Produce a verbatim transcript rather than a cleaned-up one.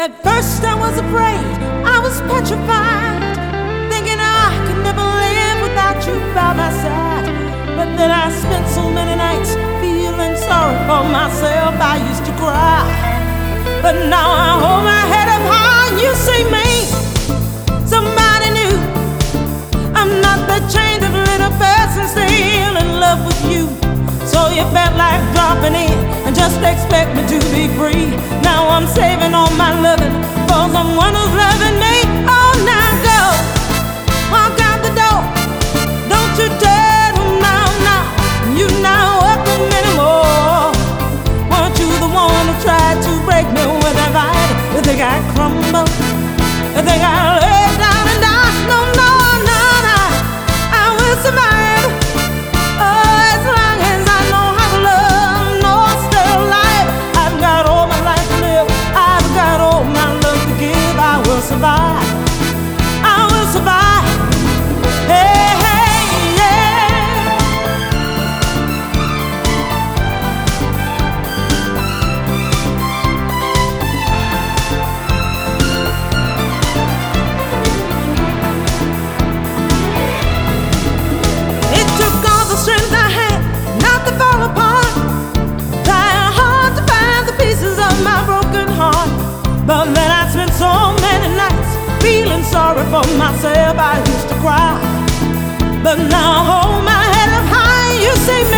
At first I was afraid, I was petrified, thinking I could never live without you by my side. But then I spent so many nights feeling sorry for myself, I used to cry. But now I hold my head up high and you see me, somebody new. I'm not the change of a little person, still in love with you. So you felt like dropping in and just expect me to be free. Now I'm saving all my loving for someone who's loving me. Oh, now go, walk out the door. Don't you tell them now, now you're not welcome anymore. Weren't you the one who tried to break me with a fight? You think I crumble? You think I lay down and die? No, no, no, no, I will survive. Oh, as long as I know how to love, know I'm still alive. I've got all my life to live, I've got all my love to give. I will survive, I will survive. Hey, hey, yeah. It took all the strength I had not to fall apart, trying hard to find the pieces of my broken heart. But then I spent so many nights feeling sorry for myself, I used to cry. But now I hold my head up high, you see me